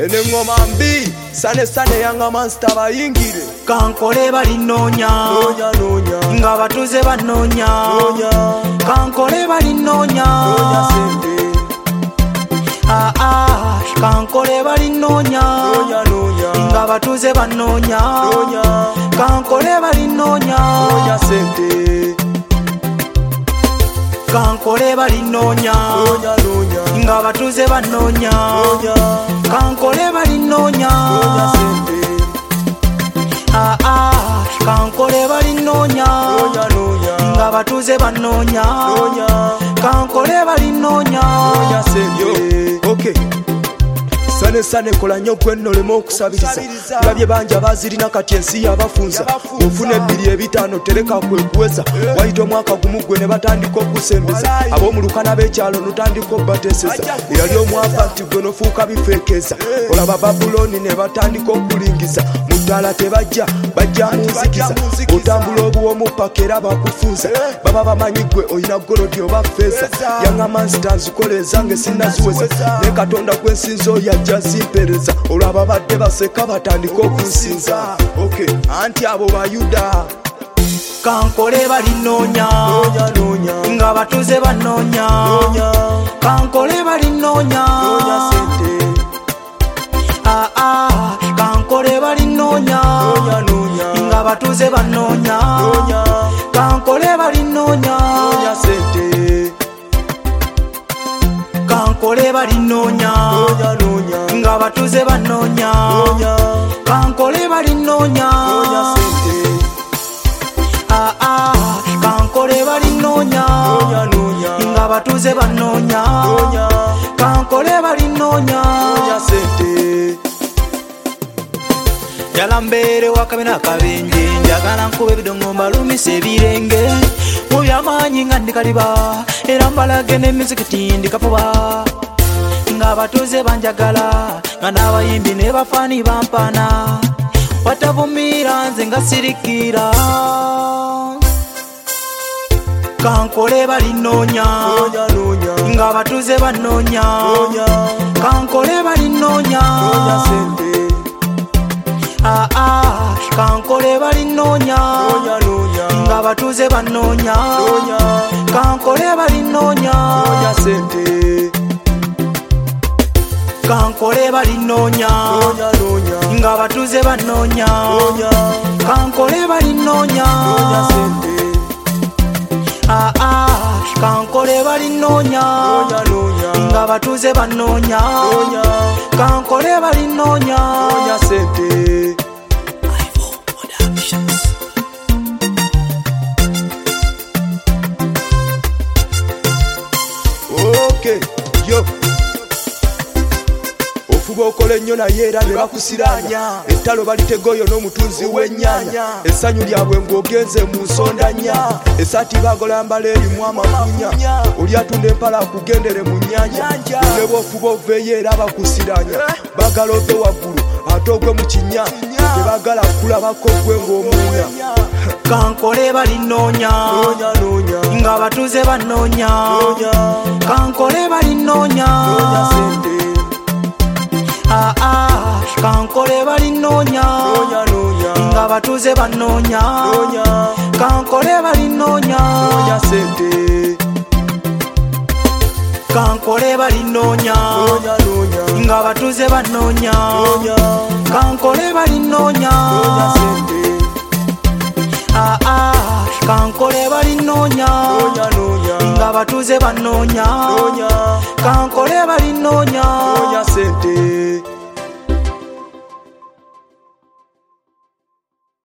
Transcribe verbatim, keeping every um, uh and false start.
ene ngoma mbi sane sane yanga monster bayingire kankole balinonya nonya nonya nga batuze banonya nonya kankole balinonya nonya sente ah ah kankole balinonya nonya nonya nga batuze banonya nonya kankole balinonya nonya sente kankole balinonya nonya nonya nga batuze banonya nonya kankole balinonya nonya sente ah ah kankole balinonya nonya nonya nga batuze banonya nonya kankole balinonya nonya sente. Okay, sane sane kola nnyo gwenolema okusabiriza tulabye bangi abazirina kati ensi yabafunza ofuna ebbiri ebitaano tereka kwekuweza wayita omwaka gumu gwe ne batandika okusembeza ab'omulukana b'ekyalo notandika obateeseza eyali omwafa nti gwe nofuuka bifeekeza olaba babuloni ne batandika okulingiza mu ttaala tebajja bajja mu nzikiza otambula obuwomu paka era bakufunza baba bamanyi gwe olina golodi oba feeza yanga mansita nzikola ezange sinnaziweza ne katonda gwensinza oyajja simpereza olwaba badde baseka batandika okunsinza. Okay, anti abo bayuda kankole balinonya nonya nonya nga batuze banonya nonya kankole balinonya nonya sente ah ah kankole balinonya nonya nonya nga batuze banonya nonya kankole balinonya nonya sente kankole balinonya nonya nonya nga batuze banonya nonya kankole balinonya nonya sente ah ah kankole balinonya nonya nonya nga batuze banonya nonya kankole balinonya nonya sente jalambere wakabina kabenje njagala nkuba ebidongo mbalumisa ebirenge mu byamaanyi nga ndikaliba era mbalage n'emizikiti ndikafuba nga batuze banjagala nga n'abayimbi ne bafaani bampana watavumiira nze nga sirikira kankole balinonya nonya nonya nga batuze banonya nonya kankole balinonya nonya sente ah ah kankole balinonya nonya nonya nga batuze banonya nonya kankole balinonya nonya sente kankole balinonya nonya nonya nga batuze banonya nonya kankole balinonya nonya sente ah ah kankole balinonya nonya nonya nga batuze banonya nonya kankole balinonya nonya sente. Okay, yo ofuba okola ennyo naye era ne bakusiranya ettalo balitegoyo n'omutunzi w'ennyanya essanyu lyabwe ng'ogenze mu nsonda nnya esaati bagolambala erimu amafunya oli atunda empala akugendere mu nnyanja ne bw'ofuba oveeyo era bakusiranya bagala ove waggulu ate ogwe mu kinnya tebagala kulabako gwe ng'omuunya kankole balinonya nonya nonya nga batuze banonya nonya kankole balinonya nonya sente ah ah kankole balinonya nonya nonya nga batuze banonya nonya kankole balinonya nonya sente kankole balinonya nonya nonya nga batuze banonya nonya kankole balinonya nonya sente ah ah kankole balinonya nonya nonya nga batuze banonya nonya kankole balinonya nonya